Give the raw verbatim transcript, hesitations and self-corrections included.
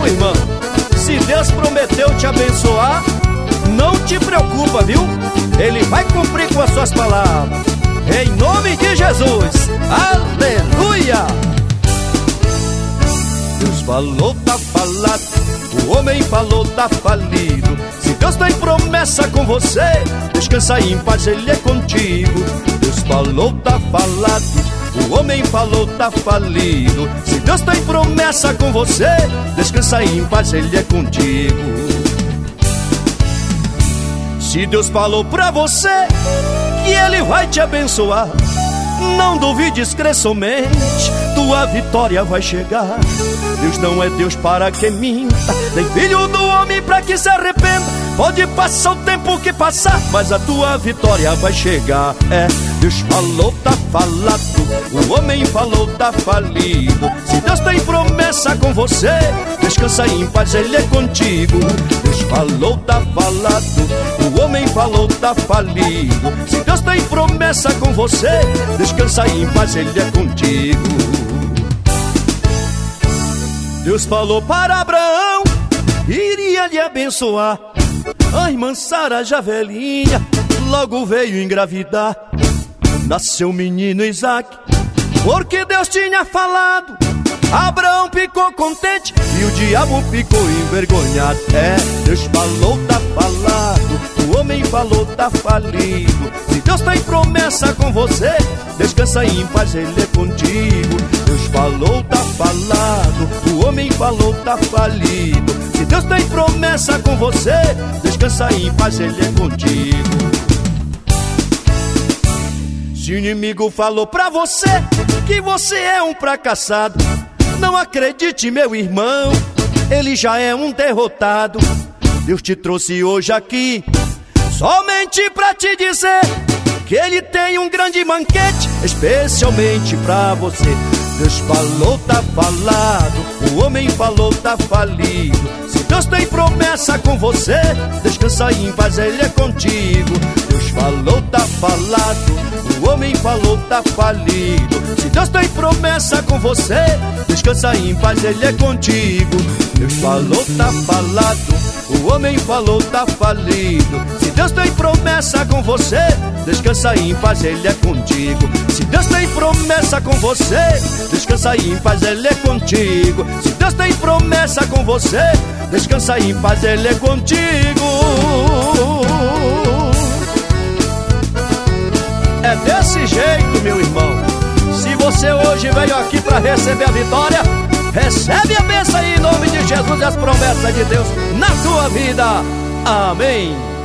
meu irmão, se Deus prometeu te abençoar, não te preocupa, viu? Ele vai cumprir com as suas palavras. Em nome de Jesus, aleluia! Deus falou, tá falado. O homem falou, tá falido. Se Deus tem promessa com você, descansa em paz, Ele é contigo. Deus falou, tá falado. O homem falou, tá falido. Se Deus tem promessa com você, descansa em paz, Ele é contigo. Se Deus falou pra você que Ele vai te abençoar, não duvides, crê somente, tua vitória vai chegar. Deus não é Deus para que minta, nem filho do homem para que se arrependa. Pode passar o tempo que passar, mas a tua vitória vai chegar. É, Deus falou, tá falado. O homem falou, tá falido. Se Deus tem promessa com você, descansa em paz, Ele é contigo. Deus falou, tá falado. O homem falou, tá falido. Se Deus tem promessa com você, descansa em paz, Ele é contigo. Deus falou para Abraão, iria lhe abençoar. A irmã Sara, já velhinha, logo veio engravidar. Nasceu o menino Isaac, porque Deus tinha falado. Abraão ficou contente e o diabo ficou envergonhado. É, Deus falou, tá falado. O homem falou, tá falido. Se Deus tem promessa com você, descansa em paz, Ele é contigo. Deus falou, tá falado. O homem falou, tá falido. Se Deus tem promessa com você, descansa em paz, Ele é contigo. Se o inimigo falou pra você que você é um fracassado, não acredite, meu irmão, ele já é um derrotado. Deus te trouxe hoje aqui somente pra te dizer que Ele tem um grande banquete especialmente pra você. Deus falou, tá falado. O homem falou, tá falido. Se Deus tem promessa com você, descansa em paz, Ele é contigo. Deus falou, tá falado. O homem falou, tá falido. Se Deus tem promessa com você, descansa em paz, Ele é contigo. Deus falou, tá falado. O homem falou, tá falido. Se Deus tem promessa com você, descansa em paz, Ele é contigo. Se Deus tem promessa com você, descansa em paz, Ele é contigo. Se Deus tem promessa com você, descansa em paz, Ele é contigo. É desse jeito, meu irmão. Se você hoje veio aqui para receber a vitória, recebe a bênção aí em nome de Jesus e as promessas de Deus na tua vida. Amém.